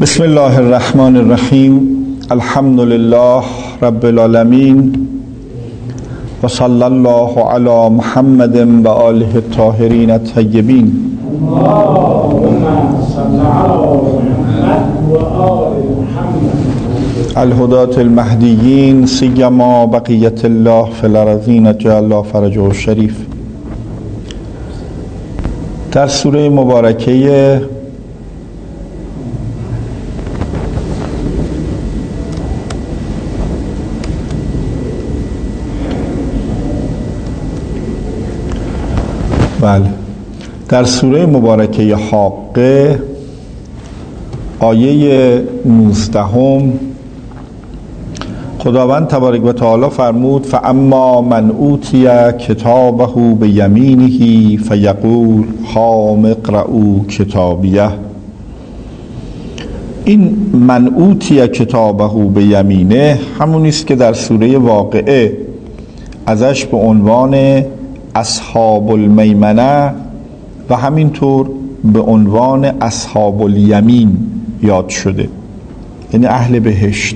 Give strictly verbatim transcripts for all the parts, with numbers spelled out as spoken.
بسم الله الرحمن الرحیم. الحمد لله رب العالمین و صلی الله علی محمد و آله الطاهرین الطیبین. اللهم صل علی محمد و آل محمد الهداة المهدیین سیما بقیت الله فی الارضین جعل الله فرجه الشریف. در سوره مبارکه بله در سوره مبارکه حاقه آیه نوزدهم خداوند تبارک و تعالی فرمود فاما من اوتی کتابه بیمینه فیقول هاؤم اقرءوا کتابیه. این من اوتی کتابه بیمینه همون است که در سوره واقعه ازش به عنوان اصحاب المیمنه و همینطور به عنوان اصحاب الیمین یاد شده، یعنی اهل بهشت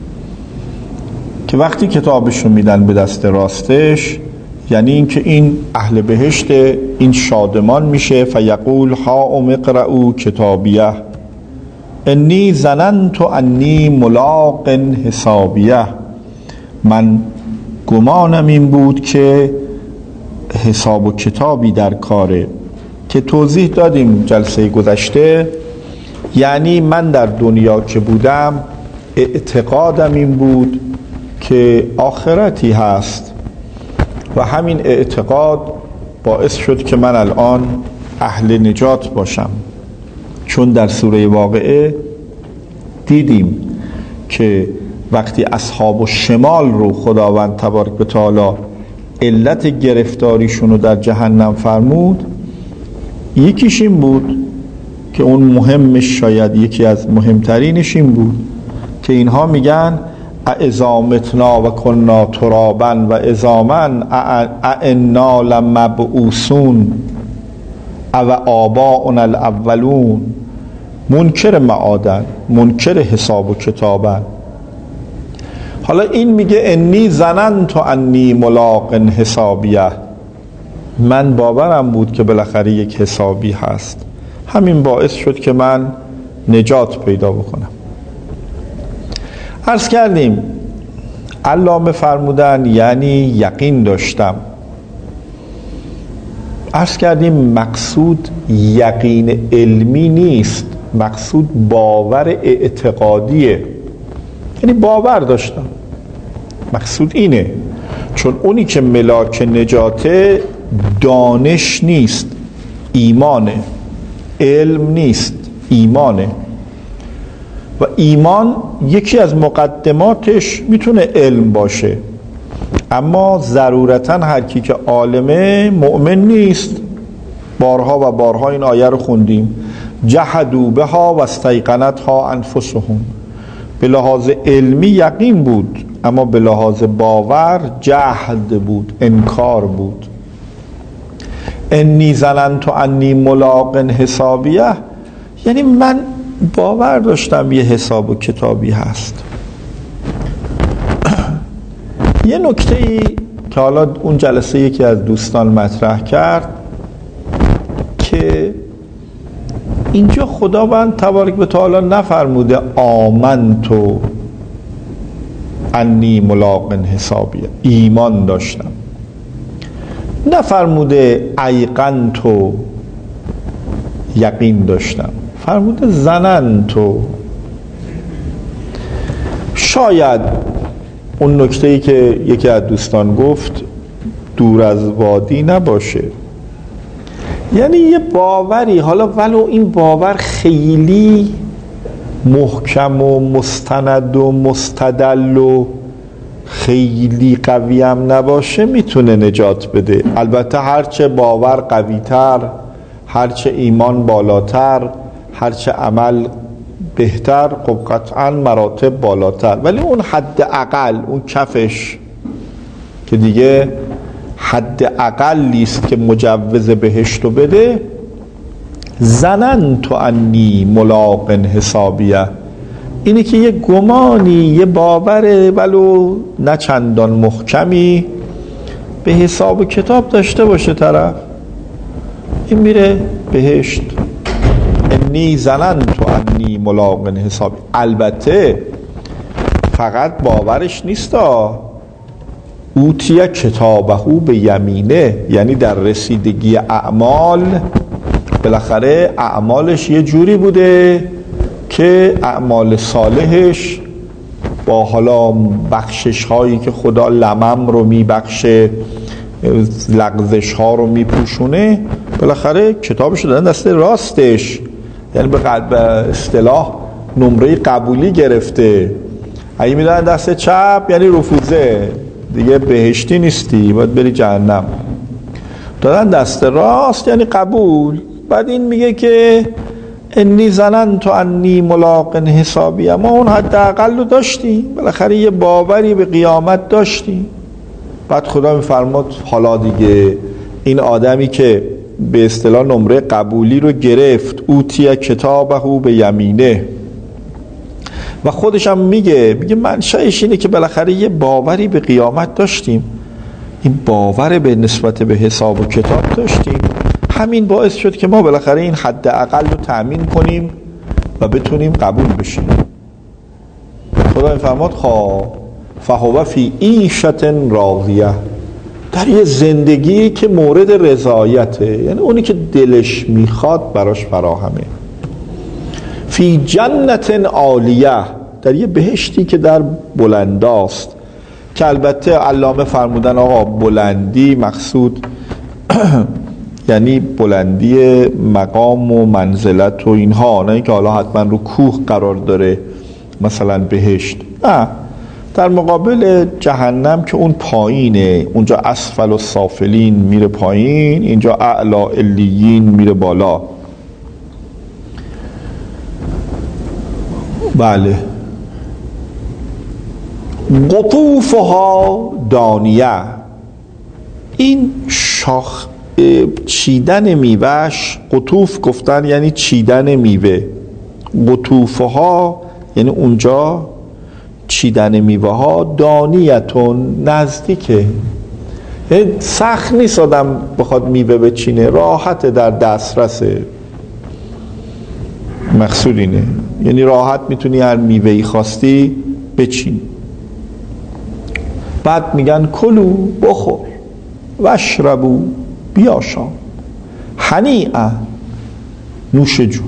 که وقتی کتابشون میدن به دست راستش، یعنی اینکه این اهل بهشت، این شادمان میشه. فیقول هاؤم اقرءوا کتابیه انی ظننت انی ملاق حسابیه. من گمانم این بود که حساب و کتابی در کاره، که توضیح دادیم جلسه گذشته. یعنی من در دنیا که بودم اعتقادم این بود که آخرتی هست و همین اعتقاد باعث شد که من الان اهل نجات باشم، چون در سوره واقعه دیدیم که وقتی اصحاب الشمال رو خداوند تبارک و تعالی علت گرفتاریشون رو در جهنم فرمود، یکیش این بود که اون مهمش، شاید یکی از مهمترینش این بود که اینها میگن اذا متنا و کنا ترابا و عظاما ائنا لمبعوثون او آباؤنا الاولون. منکر معادن، منکر حساب و کتابن. حالا این میگه انی ظننت انی ملاق حسابیه، من باورم بود که بالاخره یک حسابی هست، همین باعث شد که من نجات پیدا بکنم. عرض کردیم علامه فرمودن یعنی یقین داشتم. عرض کردیم مقصود یقین علمی نیست، مقصود باور اعتقادیه، یعنی باور داشتم. مقصود اینه، چون اونی که ملاک نجاته دانش نیست، ایمانه، علم نیست، ایمانه. و ایمان یکی از مقدماتش میتونه علم باشه، اما ضرورتا هر کی که عالمه مؤمن نیست. بارها و بارها این آیه رو خوندیم، جحدوا بها و استیقنتها انفسهم. به لحاظ علمی یقین بود، اما به لحاظ باور جهد بود، انکار بود. انی ظننت انی ملاق حسابیه یعنی من باور داشتم یه حساب و کتابی هست. یه نکته‌ای که حالا اون جلسه یکی از دوستان مطرح کرد که اینجا خداوند تبارک و تعالی نفرموده آمنتو انی ملاق حسابیه، ایمان داشتم. نفرموده ایقنتو، یقین داشتم. فرموده ظننتو. شاید اون نکته‌ای که یکی از دوستان گفت دور از وادی نباشه، یعنی یه باوری، حالا ولو این باور خیلی محکم و مستند و مستدل و خیلی قوی هم نباشه، میتونه نجات بده. البته هرچه باور قویتر، هرچه ایمان بالاتر، هرچه عمل بهتر، خب قطعا مراتب بالاتر، ولی اون حد اقل، اون کفش که دیگه حد اقلی است که مجوز بهشت رو بده، ظننت انی ملاق حسابیه، اینه که یه گمانی، یه باور ولو نه چندان محکمی به حساب و کتاب داشته باشه طرف، این میره بهشت. انی ظننت انی ملاق حسابی. البته فقط باورش نیستا، اوتیه کتابهو به یمینه، یعنی در رسیدگی اعمال بالاخره اعمالش یه جوری بوده که اعمال صالحش با حالا بخشش هایی که خدا لمم رو میبخشه، لغزش ها رو میپوشونه، بالاخره کتابش رو دادن دست راستش، یعنی به اصطلاح نمره قبولی گرفته. اگه میدن دست چپ یعنی رفوزه، دیگه بهشتی نیستی، باید بری جهنم. دادن دست راست یعنی قبول. بعد این میگه که انی ظننت انی ملاق حسابی، ما اون حداقل رو داشتیم، بالاخره یه باوری به قیامت داشتیم. بعد خدا میفرماد حالا دیگه این آدمی که به اصطلاح نمره قبولی رو گرفت، اوتیه کتابهو به یمینه، و خودش هم میگه میگه منشأش اینه که بالاخره یه باوری به قیامت داشتیم، این باور به نسبت به حساب و کتاب داشتیم، همین باعث شد که ما بالاخره این حد اقل رو تأمین کنیم و بتونیم قبول بشیم. خدا میفرماد خواه فهو فی عیشة راضیه، در یه زندگی که مورد رضایته، یعنی اونی که دلش میخواد براش فراهمه. فی جنت عالیه، در یه بهشتی که در بلنداست، که البته علامه فرمودن آقا بلندی مقصود یعنی بلندی مقام و منزلت و اینها، نه اینکه حالا حتما رو کوه قرار داره مثلا بهشت، نه، در مقابل جهنم که اون پایینه، اونجا اسفل و سافلین میره پایین، اینجا اعلا علیین میره بالا. بله. قطوفها دانیه، این شاخ چیدن میوهش، قطوف گفتن یعنی چیدن میوه، قطوفها یعنی اونجا چیدن میوه ها، دانیتون نزدیکه، یعنی سخت نیست آدم بخواد میوه بچینه، راحت در دسترسه. مقصود اینه، یعنی راحت میتونی هر میوهی خواستی بچین. بعد میگن کلو بخور واشربو بیاشام هنیئا نوش جون.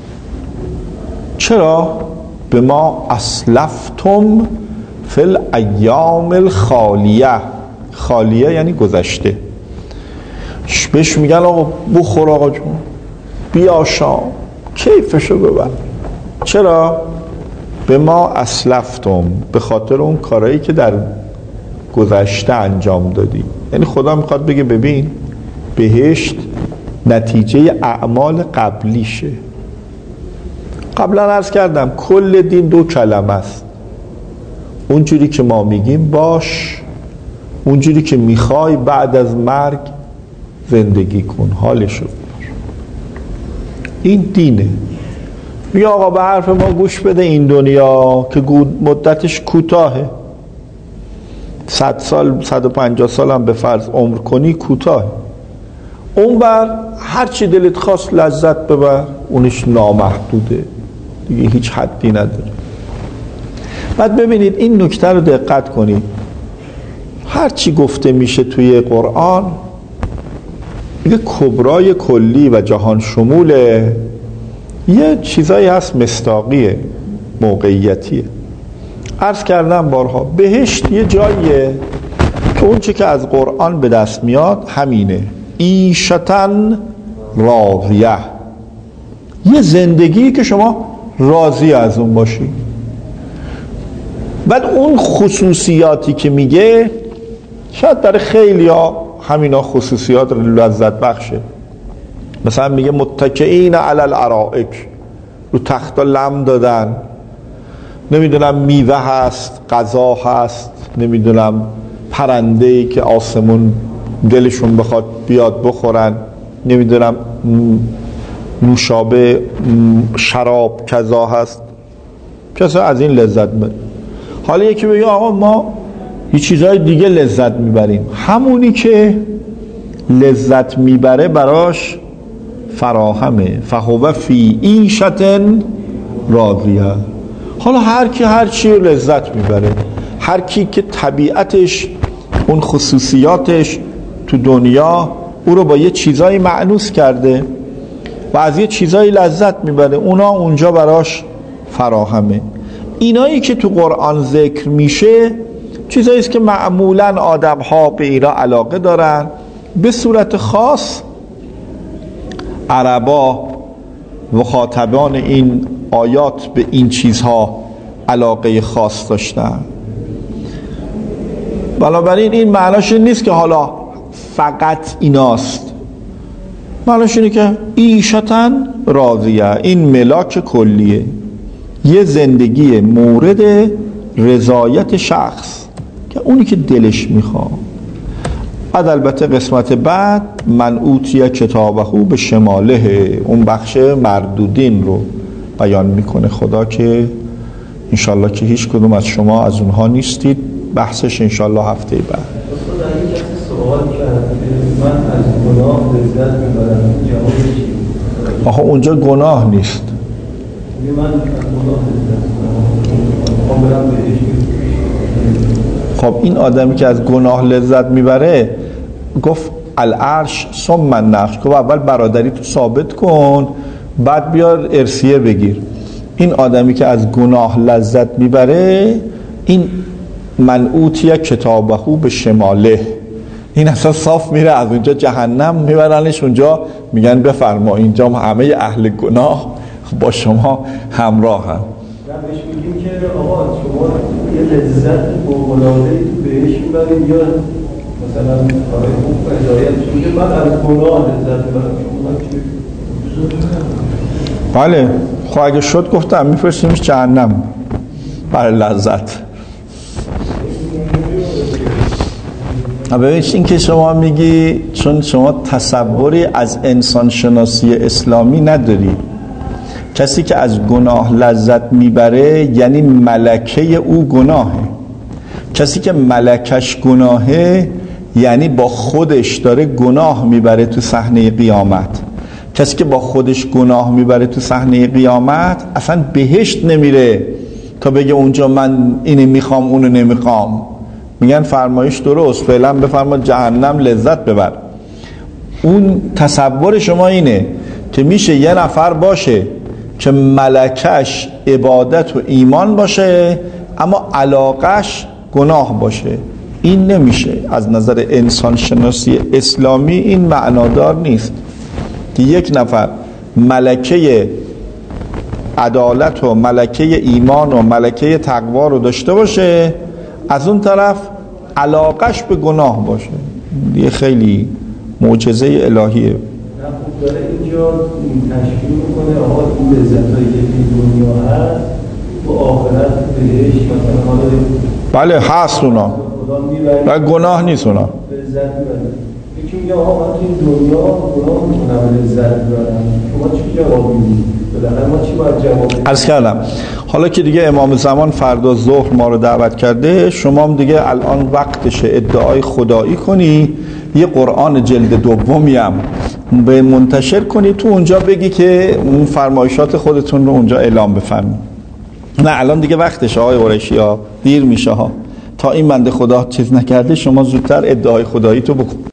چرا؟ به ما اسلفتم فی الایام الخالیه، خالیه یعنی گذشته. بهش میگن آقا بخور آقا جون بیاشام، کیفشو ببر. چرا؟ به ما اسلفتم، به خاطر اون کارهایی که در گذشته انجام دادی. یعنی خدا میخواد بگه ببین بهشت نتیجه اعمال قبلیشه. قبلا عرض کردم کل دین دو کلمه است، اونجوری که ما میگیم باش، اونجوری که میخوای بعد از مرگ زندگی کن، حالشو ببر. این دینه. میگه آقا به حرف ما گوش بده، این دنیا که مدتش کوتاهه، صد سال صد و پنجاه سال هم به فرض عمر کنی کوتاه، اون بر هر چی دلت خواست لذت ببر، اونش نامحدوده دیگه، هیچ حدی نداره. بعد ببینید این نکته رو دقت کنید، هر چی گفته میشه توی قرآن میگه کبرای کلی و جهان شموله، یه چیزایی هست مصداقیه، موقعیتیه. عرض کردم بارها بهشت یه جاییه که اون چی که از قرآن به دست میاد همینه، عیشتن راضیه، یه زندگی که شما راضی از اون باشی. بعد اون خصوصیاتی که میگه شاید در خیلی ها همینا خصوصیات لذت بخشه، مثلا میگه متکئین علی الارائک، رو تخت لم دادن، نمیدونم میوه هست، غذا هست، نمیدونم پرنده‌ای که آسمون دلشون بخواد بیاد بخورن، نمیدونم نوشابه، شراب کذا هست، کسی از این لذت ببره. حالا یکی بگه آقا ما یه چیزهای دیگه لذت میبریم، همونی که لذت میبره براش فراهمه. فهو فی عیشة راضیه. حالا هر کی هر چی لذت میبره، هر کی که طبیعتش اون خصوصیاتش تو دنیا او رو با یه چیزایی مأنوس کرده و از یه چیزایی لذت میبره، اونا اونجا براش فراهمه. اینایی که تو قرآن ذکر میشه چیزایی است که معمولاً آدم‌ها به اینا علاقه دارن. به صورت خاص عربا مخاطبان این آیات به این چیزها علاقه خاص داشتن. بنابراین این معناش نیست که حالا فقط ایناست، معناش اینه که عیشتن راضیه، این ملاک کلیه، یه زندگی مورد رضایت شخص که اونی که دلش میخواد. بعد البته قسمت بعد من اوتی کتابه به شماله، اون بخش مردودین رو بیان میکنه خدا که انشالله که هیچ کدوم از شما از اونها نیستید. بحثش انشالله هفته بعد. من از گناه لذت میبرم، جوابش چیه؟ آخه اونجا گناه نیست. من از گناه لذت میبرم. خب این آدمی که از گناه لذت میبره گفت العرش ثم النقش، گفت اول برادری تو ثابت کن بعد بیار ارثیه بگیر. این آدمی که از گناه لذت میبره این من اوتی کتابه به شماله، این اصلا صاف میره از اونجا جهنم میبرنش اونجا، میگن بفرما اینجا همه اهل گناه با شما همراه هم. بهش میگیم که آقا شما یه لذت فوق‌العاده‌ای تو بهش میبرید یا مثلا کارهای خوب و هدایت میگه من از گناه لذت میبرم. بله خب اگه شد گفتم میفرستیمش جهنم برای لذت. ببینید این که شما میگی چون شما تصوری از انسان شناسی اسلامی نداری، کسی که از گناه لذت میبره یعنی ملکه او گناهه، کسی که ملکش گناهه یعنی با خودش داره گناه میبره تو صحنه قیامت. کسی که با خودش گناه میبره تو صحنه قیامت اصلا بهشت نمیره تا بگه اونجا من اینو میخوام اونو نمیخوام. میگن فرمایش درست، فعلا بفرما جهنم لذت ببر. اون تصور شما اینه که میشه یه نفر باشه که ملکش عبادت و ایمان باشه اما علاقش گناه باشه. این نمیشه. از نظر انسان شناسی اسلامی این معنادار نیست که یک نفر ملکه عدالت و ملکه ایمان و ملکه تقوا رو داشته باشه از اون طرف علاقش به گناه باشه. یه خیلی معجزه الهیه. نه خوب داره اینجا تشکیل میکنه آقا این لذتایی که این دنیا هست و آخرت بهش مثلا حالا بله هست اونا و گناه نیست اونا. لذت میبره. یکی میگه آقا من تو این دنیا گناه میکنم لذت میبرم، شما چی جواب میدید؟ بالاخره ما چی باید جواب بدیم؟ عرض کردم حالا که دیگه امام زمان فردا ظهر ما رو دعوت کرده، شما هم دیگه الان وقتشه ادعای خدایی کنی، یه قرآن جلد دومی هم به منتشر کنی، تو اونجا بگی که اون فرمایشات خودتون رو اونجا اعلام بفرمایید. نه الان دیگه وقتشه آقای قریشی ها، دیر میشه ها. تا این بنده خدا چیز نکرده شما زودتر ادعای خدایی تو بکن.